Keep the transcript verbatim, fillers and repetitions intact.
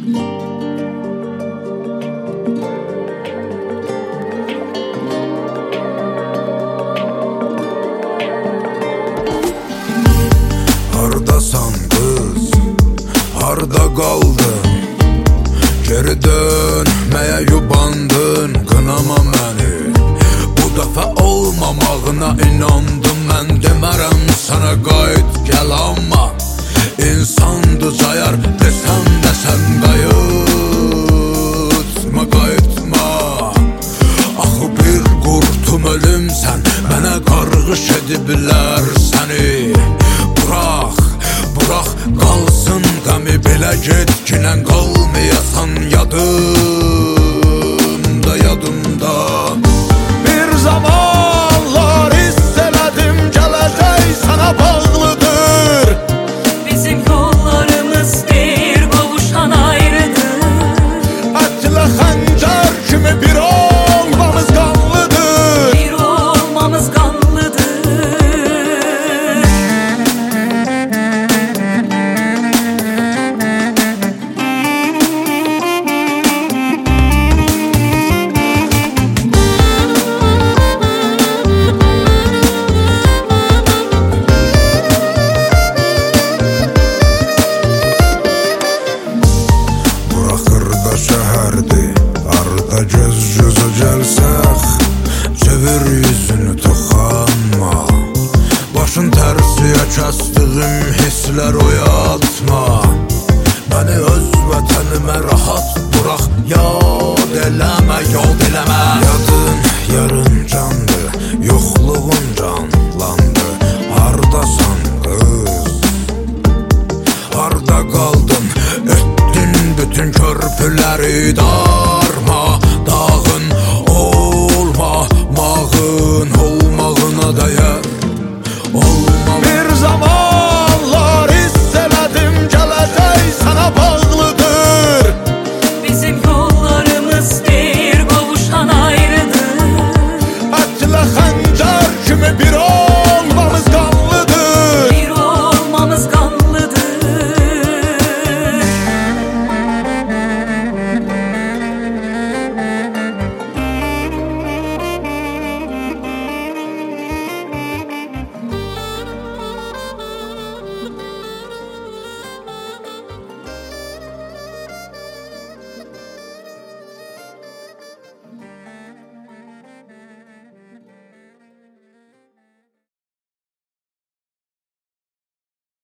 Hardasan qız, harda qaldın? Geri dönməyə yubandın, qınama məni. Bu dəfə olmamağına inandım, mən demərəm sənə qayıt gəl, amma İnsandı cayar desəm də sən qayıtma, qayıtma. Axı bir qurtum ölümsən, mənə qarğış ediblər səni. Bırax, bırax qalsın qəmi, belə getkinən qalmayasan yadımda, yadımda. Bir zamanlar hiss elədim, gələcək sənə bağlıdır. Bizim yollarımız bir qovuşan ayrıdır. Ətlə xəncər kimi bir olmamız qanlıdır. Bir olmamız qanlıdır. Şəhərdir, arda göz gözə gəlsək, çevir yüzünü toxanma. Başın tərsiyə kəsdiyim hisslər oyatma. Məni öz vətənimə rahat bırax, yad eləmə, yad eləmə. Yadın yarın candı, yoxluğun canlandı. Hardasan qız, harda qaldın? Etdin bütün körpüləri darma dağın, olma mağın olmağına dəyər.